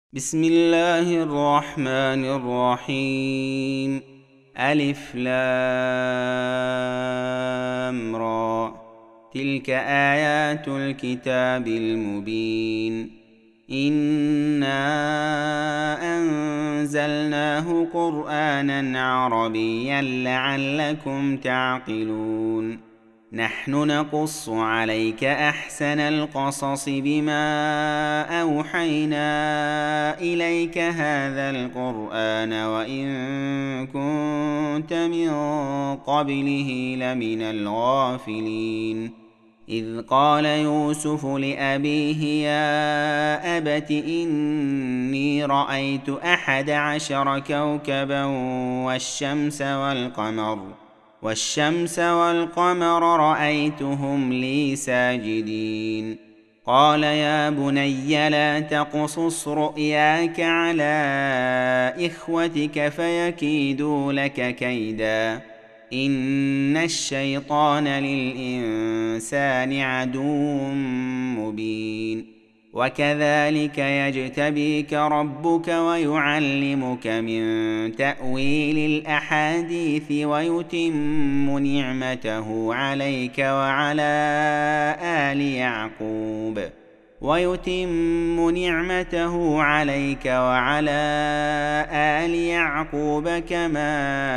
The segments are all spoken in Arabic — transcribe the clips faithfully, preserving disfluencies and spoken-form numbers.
بسم الله الرحمن الرحيم. ألف لام را. تلك آيات الكتاب المبين. إنا أنزلناه قرآنا عربيا لعلكم تعقلون. نحن نقص عليك أحسن القصص بما أوحينا إليك هذا القرآن وإن كنت من قبله لمن الغافلين. إذ قال يوسف لأبيه يا أبت إني رأيت أحد عشر كوكبا والشمس والقمر والشمس والقمر رأيتهم لي ساجدين. قال يا بني لا تقصص رؤياك على إخوتك فيكيدوا لك كيدا إن الشيطان للإنسان عدو مبين. وكذلك يجتبيك ربك ويعلمك من تأويل الأحاديث ويتم نعمته عليك وعلى آل يعقوب ويتم نعمته عليك وعلى آل يعقوب كما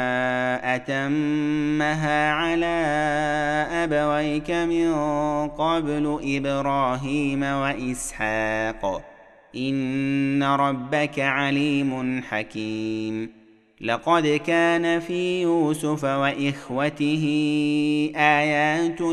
أتمها على أبويك من قبل إبراهيم وإسحاق إن ربك عليم حكيم. لقد كان في يوسف وإخوته آيات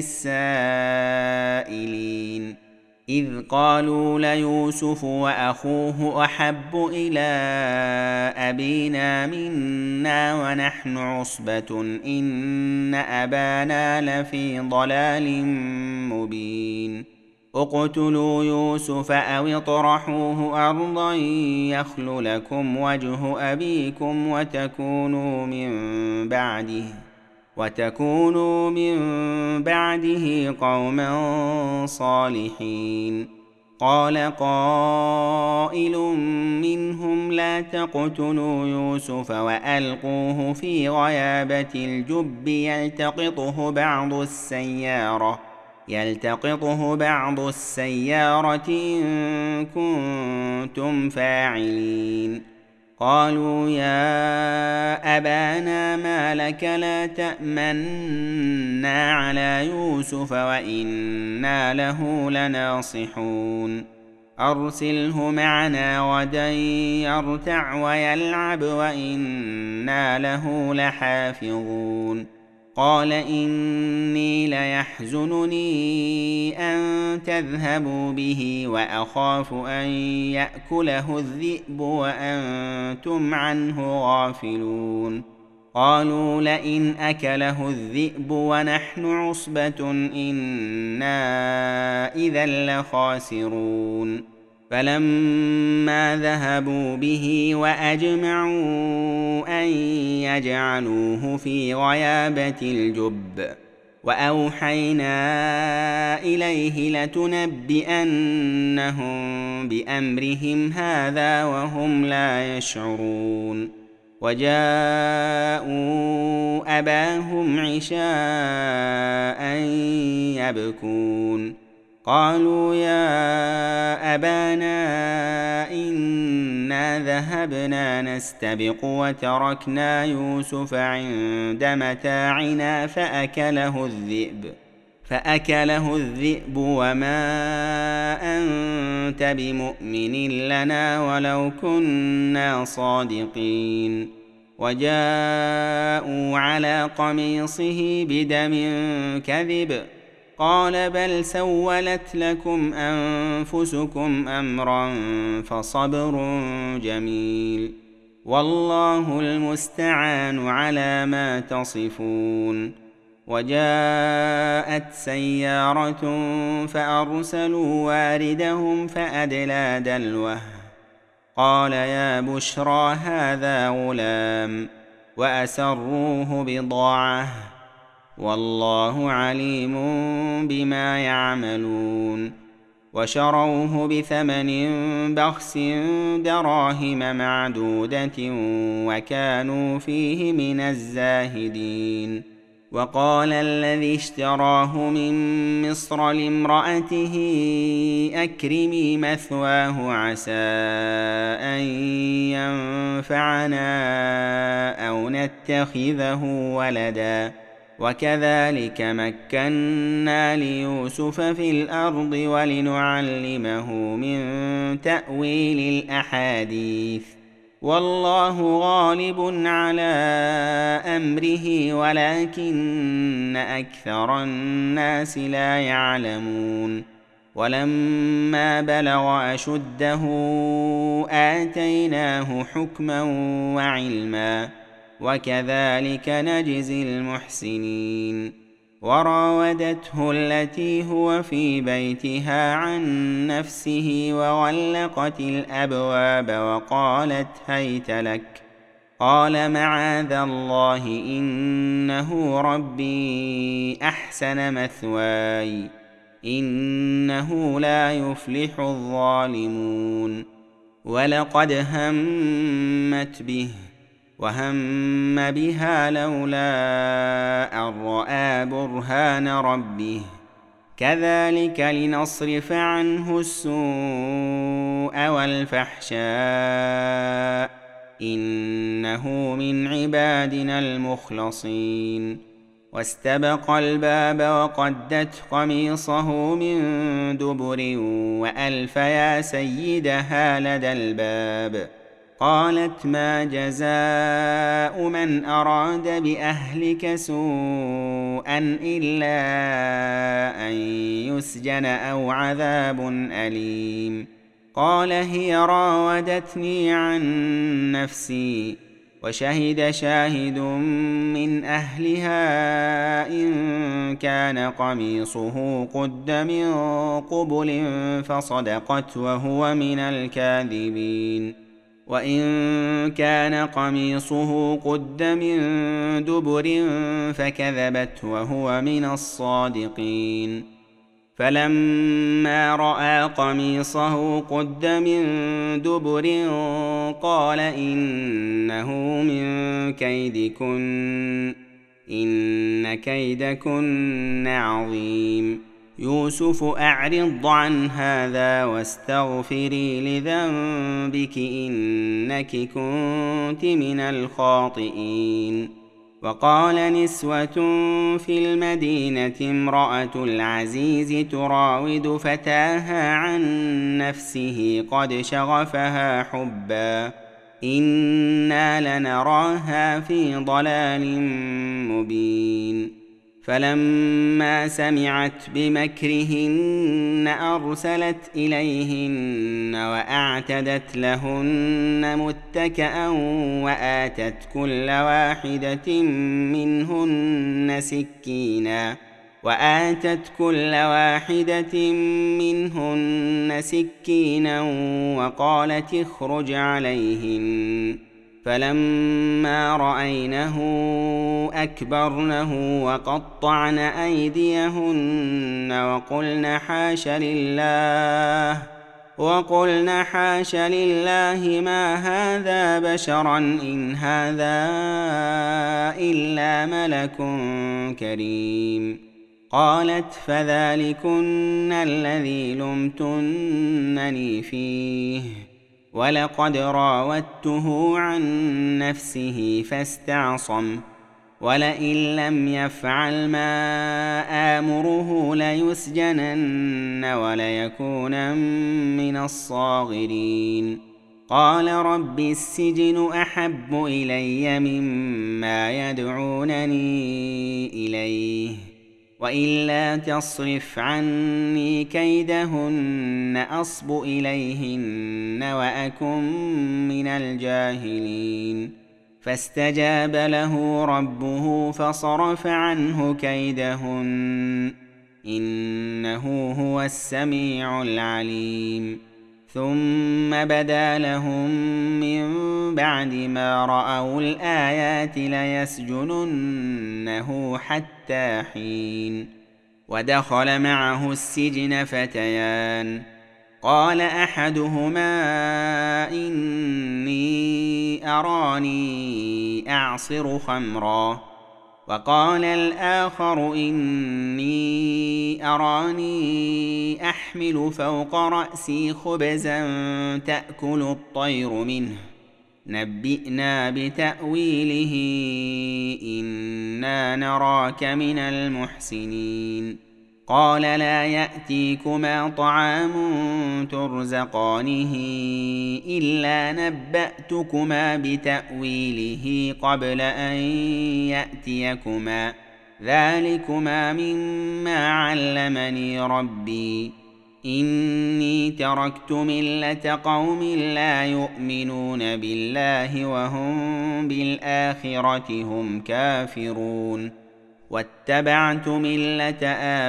للسائلين إذ قالوا ليوسف وأخوه أحب إلى أبينا منا ونحن عصبة إن أبانا لفي ضلال مبين. اقتلوا يوسف أو اطرحوه أرضا يخل لكم وجه أبيكم وتكونوا من بعده وتكونوا من بعده قوما صالحين. قال قائل منهم لا تقتلوا يوسف وألقوه في غيابة الجب يلتقطه بعض السيارة يلتقطه بعض السيارة إن كنتم فاعلين. قالوا يا أبانا ما لك لا تأمنا على يوسف وإنا له لناصحون. أرسله معنا غدا يرتع ويلعب وإنا له لحافظون. قال إني ليحزنني أن تذهبوا به وأخاف أن يأكله الذئب وأنتم عنه غافلون. قالوا لئن أكله الذئب ونحن عصبة إنا إذا لخاسرون. فلما ذهبوا به وأجمعوا أن يجعلوه في غيابة الجب وأوحينا إليه لتنبئنهم بأمرهم هذا وهم لا يشعرون. وجاءوا أباهم عشاء يبكون. قالوا يا أبانا إنا ذهبنا نستبق وتركنا يوسف عند متاعنا فأكله الذئب فأكله الذئب وما أنت بمؤمن لنا ولو كنا صادقين. وجاءوا على قميصه بدم كذب قال بل سولت لكم أنفسكم أمرا فصبر جميل والله المستعان على ما تصفون. وجاءت سيارة فأرسلوا واردهم فأدلى دلوه قال يا بشرى هذا غلام وأسروه بضاعة والله عليم بما يعملون. وشروه بثمن بخس دراهم معدودة وكانوا فيه من الزاهدين. وقال الذي اشتراه من مصر لامرأته أكرمي مثواه عسى أن ينفعنا أو نتخذه ولدا وكذلك مكنا ليوسف في الأرض ولنعلمه من تأويل الأحاديث والله غالب على أمره ولكن أكثر الناس لا يعلمون. ولما بلغ أشده آتيناه حكما وعلما وكذلك نجزي المحسنين. وراودته التي هو في بيتها عن نفسه وغلقت الأبواب وقالت هيت لك قال معاذ الله إنه ربي أحسن مثواي إنه لا يفلح الظالمون. ولقد همت به وهم بها لولا أن رأى برهان ربه كذلك لنصرف عنه السوء والفحشاء إنه من عبادنا المخلصين. واستبق الباب وقدت قميصه من دبر وألف يا سيدها لدى الباب قالت ما جزاء من أراد بأهلك سوءا إلا أن يسجن أو عذاب أليم. قال هي راودتني عن نفسي وشهد شاهد من أهلها إن كان قميصه قد من قبل فصدقت وهو من الكاذبين وإن كان قميصه قد من دبر فكذبت وهو من الصادقين. فلما رأى قميصه قد من دبر قال إنه من كيدكن إن كيدكن عظيم. يوسف أعرض عن هذا واستغفري لذنبك إنك كنت من الخاطئين. وقال نسوة في المدينة امرأة العزيز تراود فتاها عن نفسه قد شغفها حبا إنا لنراها في ضلال مبين. فلما سمعت بمكرهن أرسلت إليهن وأعتدت لهن متكئا وآتت كل واحدة منهن سكينا وآتت كل واحدة منهن سكينا وقالت اخرج عليهن. فلما رأينه أكبرنه وقطعن أيديهن وقلن حاش لله وقلن حاش لله ما هذا بشرا إن هذا إلا ملك كريم. قالت فذلكن الذي لمتنني فيه ولقد راودته عن نفسه فاستعصم ولئن لم يفعل ما آمره ليسجنن وليكونن من الصاغرين. قال رب السجن أحب إلي مما يدعونني إليه وإلا تصرف عني كيدهن أصب إليهن وأكن من الجاهلين. فاستجاب له ربه فصرف عنه كيدهن إنه هو السميع العليم. ثم بدا لهم من بعد ما رأوا الآيات ليسجننه حتى حين. ودخل معه السجن فتيان، قال أحدهما إني أراني أعصر خمرا، وقال الآخر إني أراني أحمل فوق رأسي خبزا تأكل الطير منه، نبئنا بتأويله إنا نراك من المحسنين. قال لا يأتيكما طعام ترزقانه إلا نبأتكما بتأويله قبل أن يأتيكما، ذلكما مما علمني ربي، إني تركت ملة قوم لا يؤمنون بالله وهم بالآخرة هم كافرون، واتبعت ملة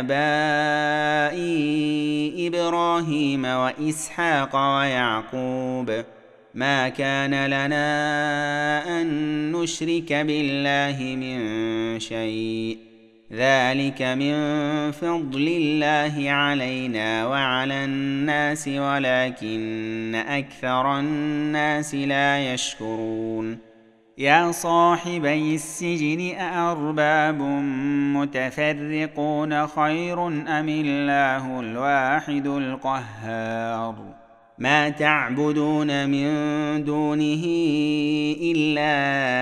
آبائي إبراهيم وإسحاق ويعقوب، ما كان لنا أن نشرك بالله من شيء، ذلك من فضل الله علينا وعلى الناس ولكن أكثر الناس لا يشكرون. يا صاحبي السجن أأرباب متفرقون خير أم الله الواحد القهار، ما تعبدون من دونه إلا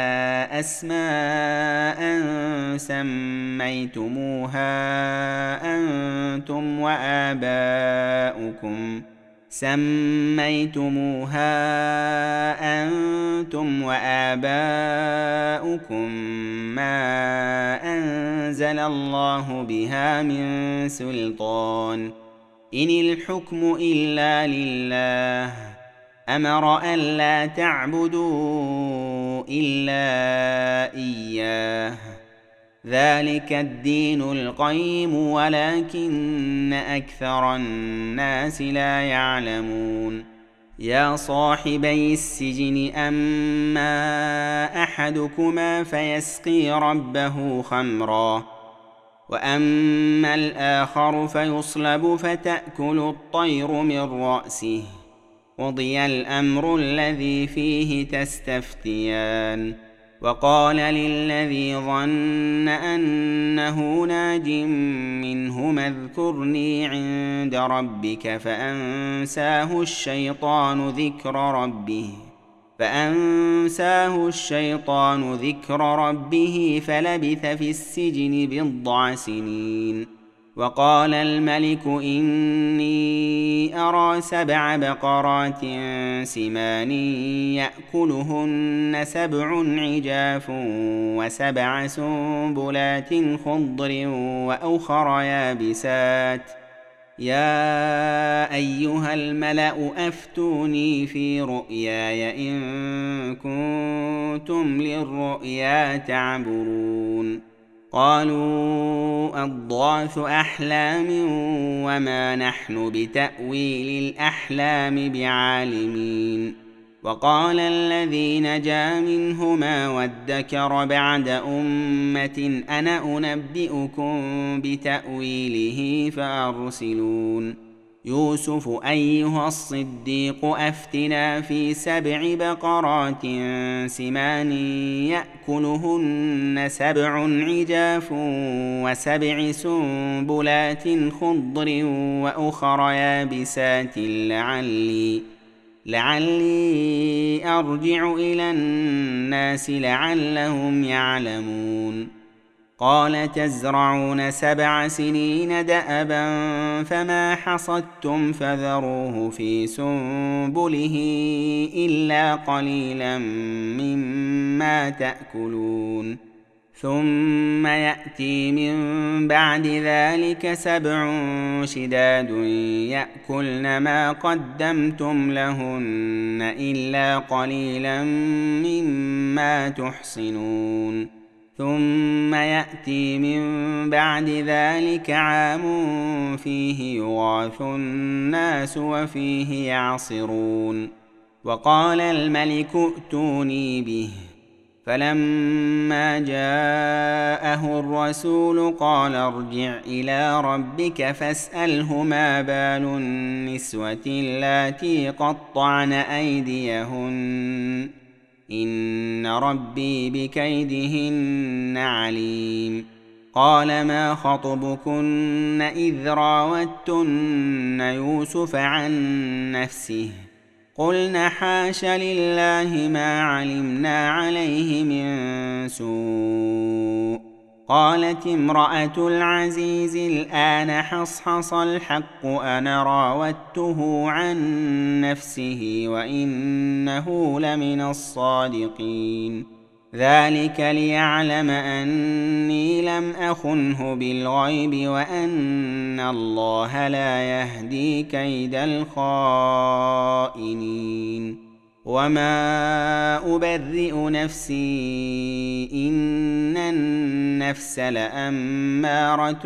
أسماء سميتموها أنتم وآباؤكم سميتموها أنتم وآباؤكم ما أنزل الله بها من سلطان، إن الحكم إلا لله، أمر ألا تعبدوا إلا إياه، ذلك الدين القيم ولكن أكثر الناس لا يعلمون. يا صاحبي السجن أما أحدكما فيسقي ربه خمرا، وأما الآخر فيصلب فتأكل الطير من رأسه، قضي الأمر الذي فيه تستفتيان. وقال للذي ظن أنه ناج منهما اذكرني عند ربك فأنساه الشيطان ذكر ربه فأنساه الشيطان ذكر ربه فلبث في السجن بضع سنين. وقال الملك إني أرى سبع بقرات سمان يأكلهن سبع عجاف وسبع سنبلات خضر وأخر يابسات، يا أيها الملأ أفتوني في رؤياي إن كنتم للرؤيا تعبرون. قالوا أضغاث أحلام وما نحن بتأويل الأحلام بعالمين. وقال الذي نجا منهما وادكر بعد أمة أنا أنبئكم بتأويله فأرسلون. يوسف أيها الصديق أفتنا في سبع بقرات سمان يأكلهن سبع عجاف وسبع سنبلات خضر وأخر يابسات لعلي لعلي أرجع إلى الناس لعلهم يعلمون. قال تزرعون سبع سنين دأبا فما حصدتم فذروه في سنبله إلا قليلا مما تأكلون، ثم يأتي من بعد ذلك سبع شداد يأكلن ما قدمتم لهن إلا قليلا مما تحصنون. ثم يأتي من بعد ذلك عام فيه يغاث الناس وفيه يعصرون. وقال الملك ائتوني به فلما جاءه الرسول قال ارجع إلى ربك فاسأله ما بال النسوة اللاتي قطعن أيديهن إن ربي بكيدهن عليم. قال ما خطبكن إذ راوتن يوسف عن نفسه قلنا حاش لله ما علمنا عليه من سوء. قالت امرأة العزيز الآن حصحص الحق أنا راودته عن نفسه وإنه لمن الصادقين. ذلك ليعلم أني لم أخنه بالغيب وأن الله لا يهدي كيد الخائنين. وما أبرئ نفسي إن النفس لأمارة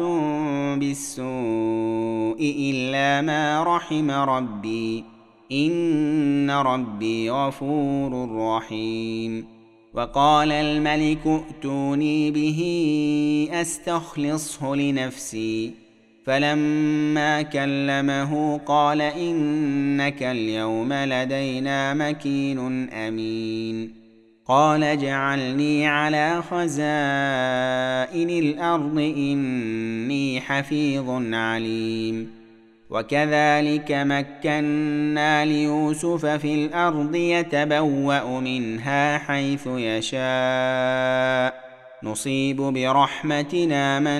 بالسوء إلا ما رحم ربي إن ربي غفور رحيم. وقال الملك ائتوني به أستخلصه لنفسي فلما كلمه قال إنك اليوم لدينا مكين أمين. قال اجعلني على خزائن الأرض إني حفيظ عليم. وكذلك مكنا ليوسف في الأرض يتبوأ منها حيث يشاء نصيب برحمتنا من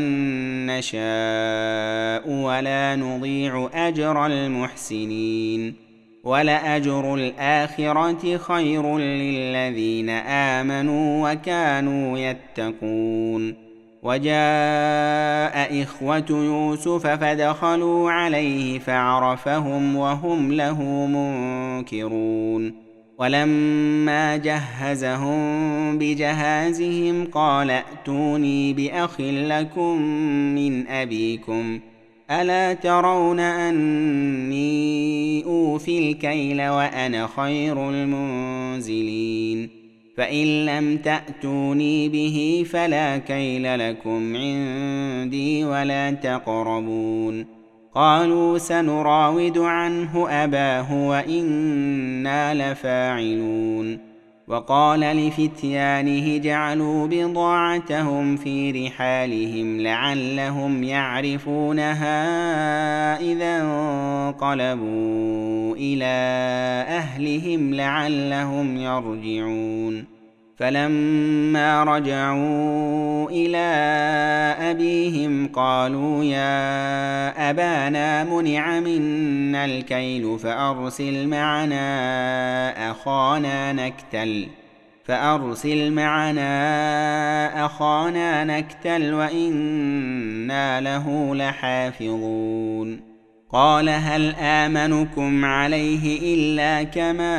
نشاء ولا نضيع أجر المحسنين. ولأجر الآخرة خير للذين آمنوا وكانوا يتقون. وجاء إخوة يوسف فدخلوا عليه فعرفهم وهم له منكرون. ولما جهزهم بجهازهم قال ائتوني بأخ لكم من أبيكم ألا ترون أني أوفي الكيل وأنا خير المنزلين. فإن لم تأتوني به فلا كيل لكم عندي ولا تقربون. قالوا سنراود عنه أباه وإنا لفاعلون. وقال لفتيانه اجعلوا بضاعتهم في رحالهم لعلهم يعرفونها إذا انقلبوا إلى أهلهم لعلهم يرجعون. فلما رجعوا إلى أبيهم قالوا يا أبانا منع منا الكيل فأرسل معنا أخانا نكتل فأرسل معنا أخانا نكتل وإنا له لحافظون. قال هل آمنكم عليه إلا كما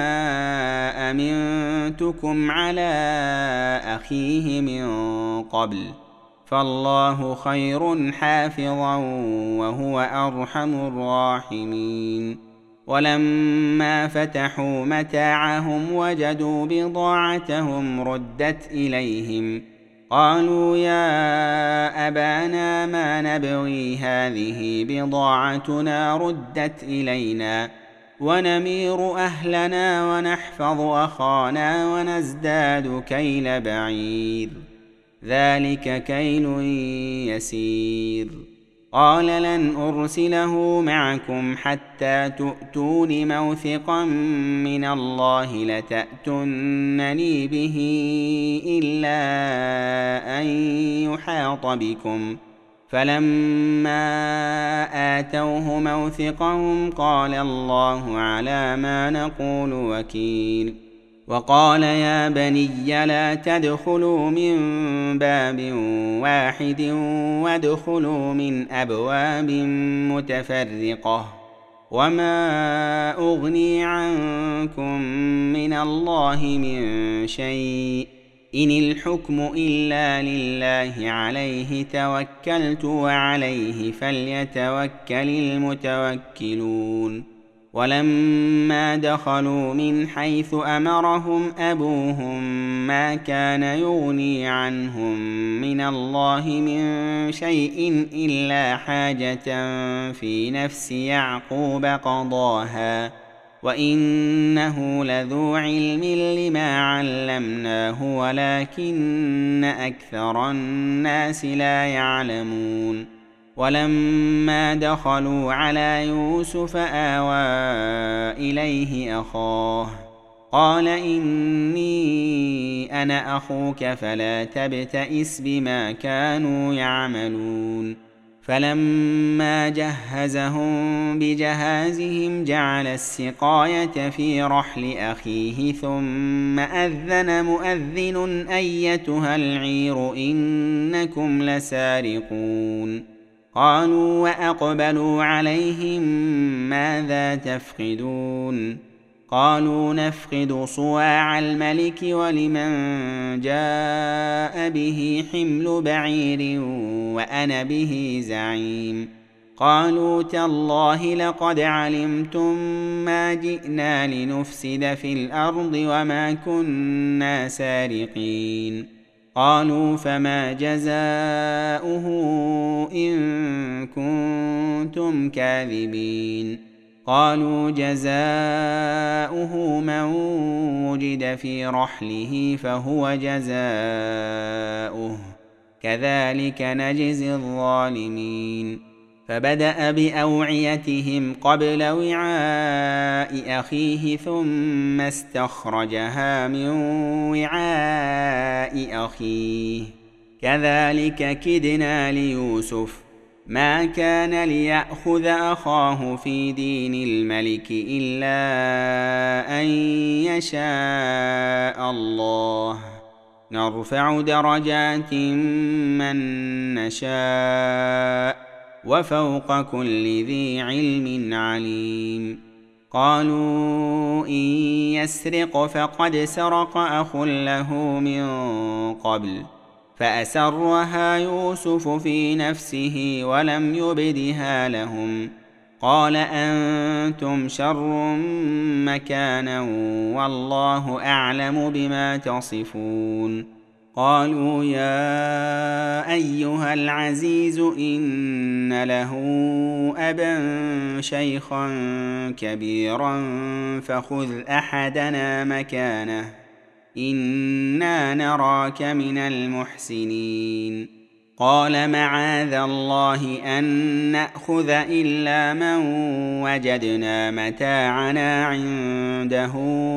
أمنتكم على أخيه من قبل فالله خير حافظا وهو أرحم الراحمين. ولما فتحوا متاعهم وجدوا بضاعتهم ردت إليهم قالوا يا أبانا ما نبغي هذه بضاعتنا ردت إلينا ونمير أهلنا ونحفظ أخانا ونزداد كيل بعير ذلك كيل يسير. قال لن أرسله معكم حتى تؤتون موثقا من الله لتأتونني به إلا أن يحاط بكم. فلما آتوه موثقهم قال الله على ما نقول وكيل. وقال يا بني لا تدخلوا من باب واحد وادخلوا من أبواب متفرقة وما أغني عنكم من الله من شيء إن الحكم إلا لله عليه توكلت وعليه فليتوكل المتوكلون. ولما دخلوا من حيث أمرهم أبوهم ما كان يغني عنهم من الله من شيء إلا حاجة في نفس يعقوب قضاها وإنه لذو علم لما علمناه ولكن أكثر الناس لا يعلمون. ولما دخلوا على يوسف آوى إليه أخاه قال إني أنا أخوك فلا تبتئس بما كانوا يعملون. فلما جهزهم بجهازهم جعل السقاية في رحل أخيه ثم أذن مؤذن أيتها العير إنكم لسارقون. قالوا وأقبلوا عليهم ماذا تفقدون؟ قالوا نفقد صواع الملك ولمن جاء به حمل بعير وأنا به زعيم. قالوا تالله لقد علمتم ما جئنا لنفسد في الأرض وما كنا سارقين. قالوا فما جزاؤه إن كنتم كاذبين؟ قالوا جزاؤه من وجد في رحله فهو جزاؤه كذلك نجزي الظالمين. فبدأ بأوعيتهم قبل وعاء أخيه ثم استخرجها من وعاء أخيه كذلك كدنا ليوسف ما كان ليأخذ أخاه في دين الملك إلا أن يشاء الله نرفع درجات من نشاء وفوق كل ذي علم عليم. قالوا إن يسرق فقد سرق أخ له من قبل فأسرها يوسف في نفسه ولم يبدها لهم. قال أنتم شر مكانا والله أعلم بما تصفون. قالوا يا أيها العزيز إن له أبا شيخا كبيرا فخذ أحدنا مكانه إنا نراك من المحسنين. قال معاذ الله أن نأخذ إلا من وجدنا متاعنا عنده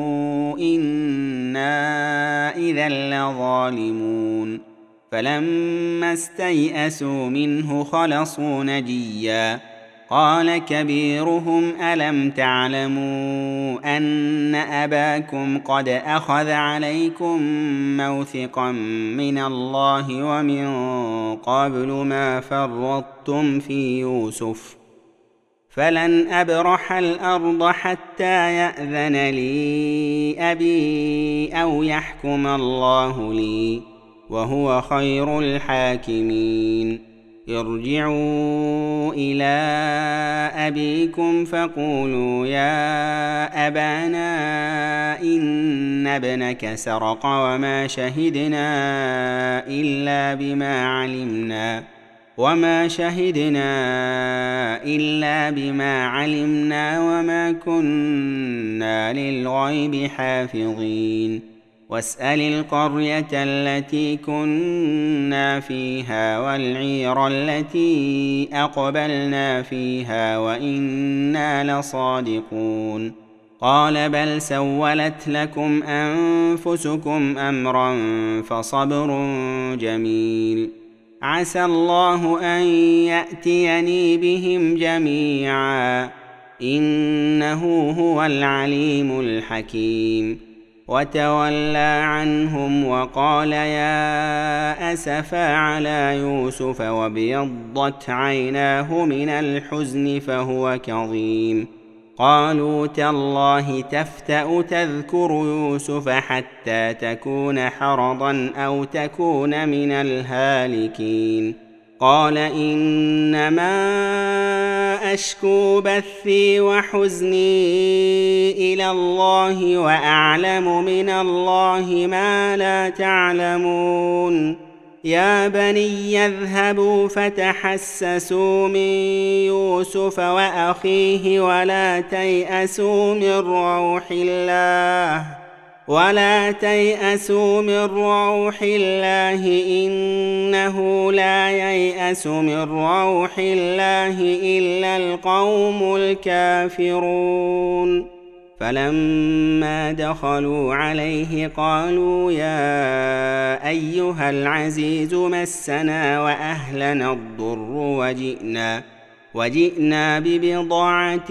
إنا إذا لظالمون. فلما استيئسوا منه خلصوا نجيا. قال كبيرهم ألم تعلموا أن أباكم قد أخذ عليكم موثقا من الله ومن قبل ما فرطتم في يوسف فلن أبرح الأرض حتى يأذن لي أبي أو يحكم الله لي وهو خير الحاكمين. ارجعوا إلى أبيكم فقولوا يا أبانا إن ابنك سرق وما شهدنا إلا بما علمنا وما شهدنا إلا بما علمنا وما كنا للغيب حافظين. واسأل القرية التي كنا فيها والعير التي أقبلنا فيها وإنا لصادقون. قال بل سولت لكم أنفسكم أمرا فصبر جميل عسى الله أن يأتيني بهم جميعا إنه هو العليم الحكيم. وتولى عنهم وقال يا أسفا على يوسف وابيضت عيناه من الحزن فهو كظيم. قالوا تالله تفتأ تذكر يوسف حتى تكون حرضا أو تكون من الهالكين. قال إنما أشكو بثي وحزني إلى الله وأعلم من الله ما لا تعلمون يا بني اذهبوا فتحسسوا من يوسف وأخيه ولا تيأسوا من روح الله ولا تيأسوا من روح الله إنه لا ييأس من روح الله إلا القوم الكافرون فلما دخلوا عليه قالوا يا أيها العزيز مسنا وأهلنا الضر وجئنا وجئنا ببضاعة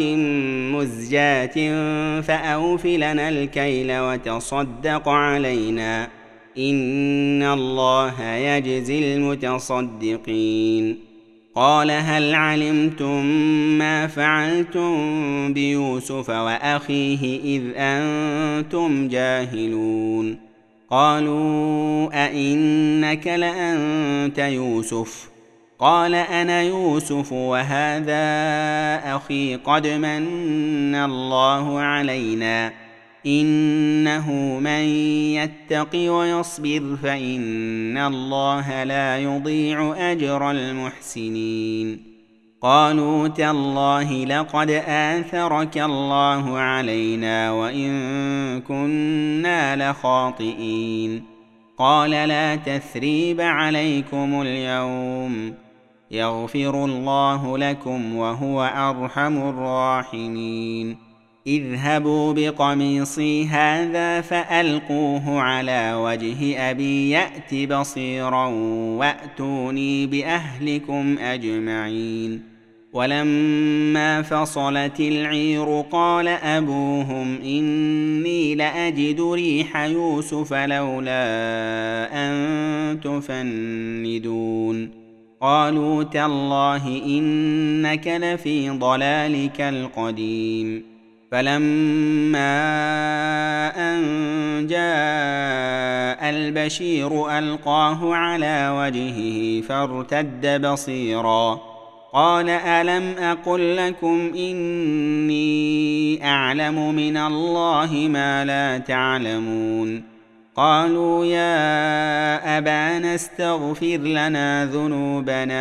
مزجاة فأوف لنا الكيل وتصدق علينا إن الله يجزي المتصدقين قال هل علمتم ما فعلتم بيوسف وأخيه إذ أنتم جاهلون قالوا أئنك لأنت يوسف قال أنا يوسف وهذا أخي قد من الله علينا إنه من يتق ويصبر فإن الله لا يضيع أجر المحسنين قالوا تالله لقد آثرك الله علينا وإن كنا لخاطئين قال لا تثريب عليكم اليوم يغفر الله لكم وهو أرحم الراحمين اذهبوا بقميصي هذا فألقوه على وجه أبي يأت بصيرا وأتوني بأهلكم أجمعين ولما فصلت العير قال أبوهم إني لأجد ريح يوسف لولا أن تفندون قالوا تالله إنك لفي ضلالك القديم فلما أن جاء البشير ألقاه على وجهه فارتد بصيرا قال ألم أقل لكم إني أعلم من الله ما لا تعلمون قالوا يا أبانا استغفر لنا ذنوبنا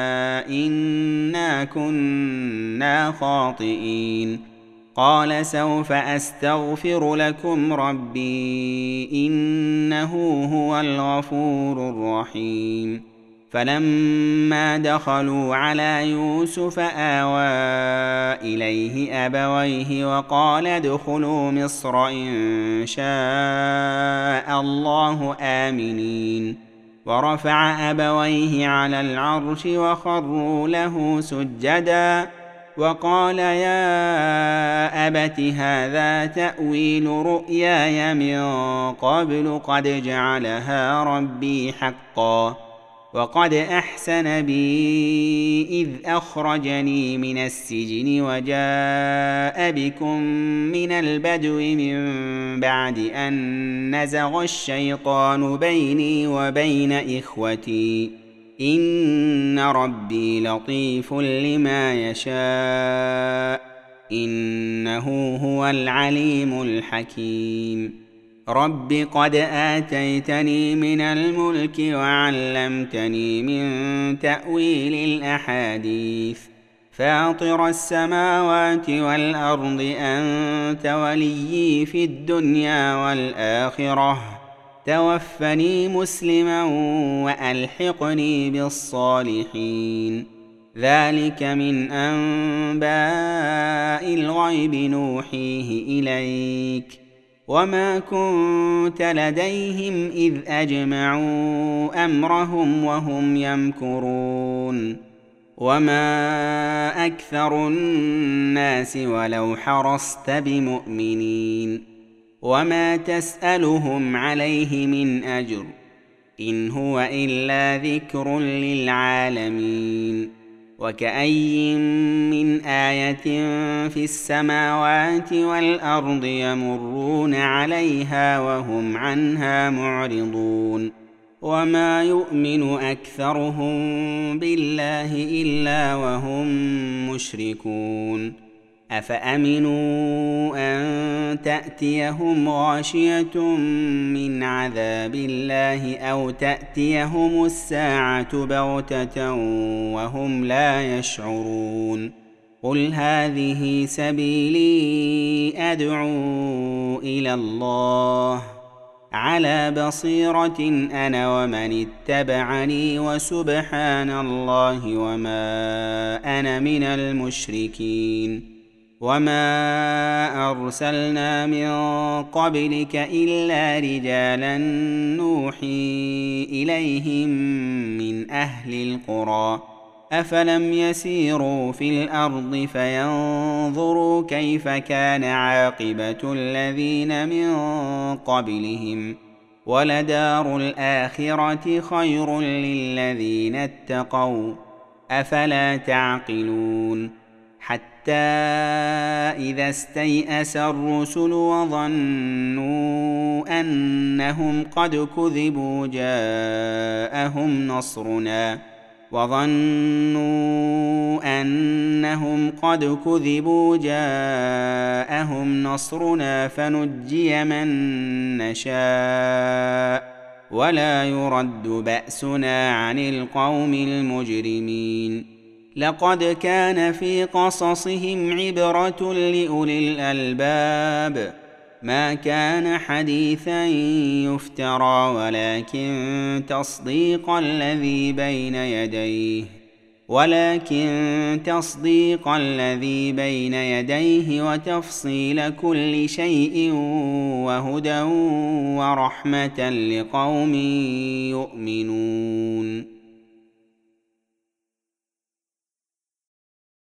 إنا كنا خاطئين قال سوف أستغفر لكم ربي إنه هو الغفور الرحيم فلما دخلوا على يوسف آوى إليه أبويه وقال ادخلوا مصر إن شاء الله آمنين ورفع أبويه على العرش وخروا له سجدا وقال يا أبت هذا تأويل رؤياي من قبل قد جعلها ربي حقا وقد أحسن بي إذ أخرجني من السجن وجاء بكم من البدو من بعد أن نزغ الشيطان بيني وبين إخوتي إن ربي لطيف لما يشاء إنه هو العليم الحكيم رب قد آتيتني من الملك وعلمتني من تأويل الأحاديث فاطر السماوات والأرض أنت وليي في الدنيا والآخرة توفني مسلما وألحقني بالصالحين ذلك من أنباء الغيب نوحيه إليك وما كنت لديهم إذ أجمعوا أمرهم وهم يمكرون وما أكثر الناس ولو حرصت بمؤمنين وما تسألهم عليه من أجر إن هو إلا ذكر للعالمين وكأي من آية في السماوات والأرض يمرون عليها وهم عنها معرضون وما يؤمن أكثرهم بالله إلا وهم مشركون. أفأمنوا أن تأتيهم غاشية من عذاب الله أو تأتيهم الساعة بغتة وهم لا يشعرون. قل هذه سبيلي أدعو إلى الله على بصيرة أنا ومن اتبعني وسبحان الله وما أنا من المشركين. وما أرسلنا من قبلك إلا رجالا نوحي إليهم من أهل القرى أفلم يسيروا في الأرض فينظروا كيف كان عاقبة الذين من قبلهم ولدار الآخرة خير للذين اتقوا أفلا تعقلون. حتى إذا استيأس الرسل وظنوا أنهم قد كذبوا جاءهم نصرنا وظنوا أنهم قد كذبوا جاءهم نصرنا فنجي من نشاء ولا يرد بأسنا عن القوم المجرمين. لقد كان في قصصهم عبرة لأولي الألباب ما كان حديثا يفترى ولكن تصديق الذي بين يديه ولكن تصديق الذي بين يديه وتفصيل كل شيء وهدى ورحمة لقوم يؤمنون.